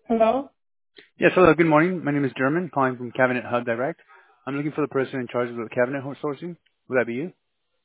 Hello? Yes, hello, good morning. My name is German, calling from Cabinet Hub Direct. I'm looking for the person in charge of the cabinet sourcing. Would that be you?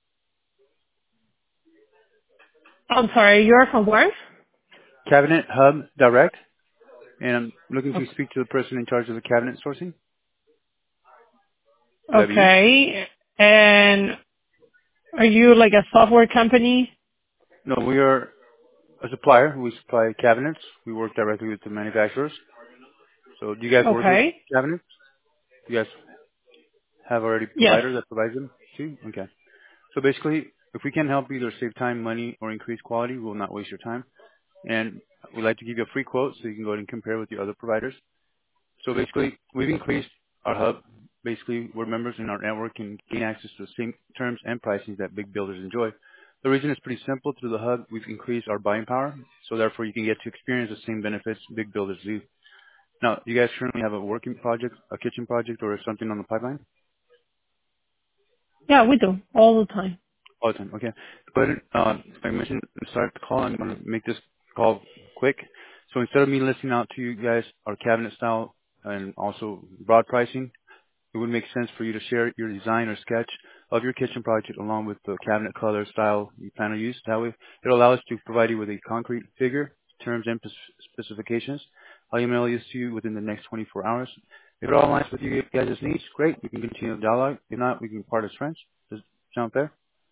I'm sorry, you're from where? Cabinet Hub Direct, and I'm looking to O- speak to the person in charge of the cabinet sourcing. Would that be you? Okay. And are you like a software company? No, we are a supplier. We supply cabinets. We work directly with the manufacturers. So do you guys work with Okay. cabinets? Do you guys have already Yes. providers that provide them too? Okay. So basically, if we can help either save time, money, or increase quality, we will not waste your time. And we'd like to give you a free quote so you can go ahead and compare with your other providers. So basically, we've increased our hub. Basically, where members in our network can gain access to the same terms and pricing that big builders enjoy. The reason is pretty simple. Through the hub, we've increased our buying power, so therefore you can get to experience the same benefits big builders do. Now, do you guys currently have a working project, a kitchen project, or something on the pipeline? Yeah, we do all the time. All the time. Okay. But like I mentioned at the start of the call, I'm going to make this call quick. So instead of me listing out to you guys our cabinet style and also broad pricing, it would make sense for you to share your design or sketch of your kitchen project along with the cabinet color style you plan to use. That way, it'll allow us to provide you with a concrete figure, terms, and specifications. I'll email this to you within the next 24 hours. If it all aligns with you guys' needs, great. We can continue the dialogue. If not, we can part as friends. Does it sound fair?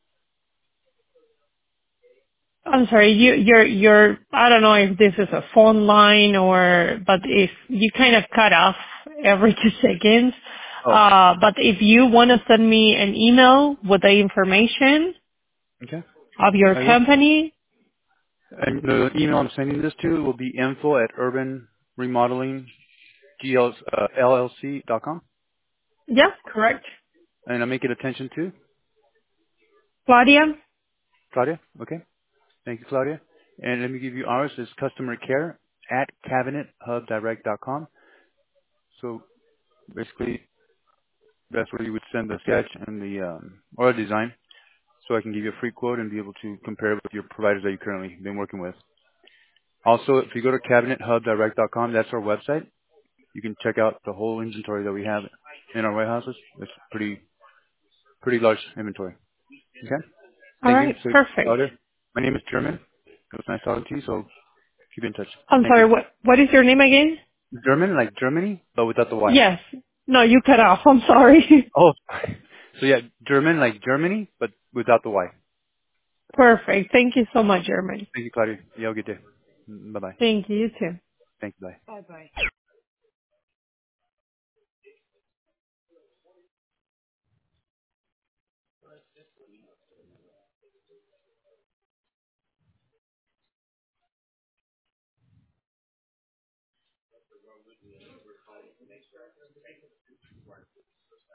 I'm sorry, you're, I don't know if this is a phone line or, but if you kind of cut off every 2 seconds. Oh, But if you want to send me an email with the information okay. of your I will. company, And the email I'm sending this to will be info@urbanremodelingllc.com. yeah, correct. And I'll make it attention to Claudia? Claudia. Okay. Thank you, Claudia. And let me give you ours is customer care at cabinethubdirect.com. So basically, that's where you would send the sketch and the or a design, so I can give you a free quote and be able to compare it with your providers that you currently been working with. Also, if you go to cabinethubdirect.com, that's our website. You can check out the whole inventory that we have in our warehouses. It's pretty large inventory. Okay. All Thank you. right, So, perfect. Claudia, my name is German. It was nice talking to you. So keep in touch. I'm Thank you. sorry, what is your name again? German, like Germany, but without the Y. Yes. No, you cut off. I'm sorry. Oh, so yeah, German, like Germany, but without the Y. Perfect. Thank you so much, Jeremy. Thank you, Claudia. You have a good day. Bye-bye. Thank you, you too. Thank you. Bye. Bye bye.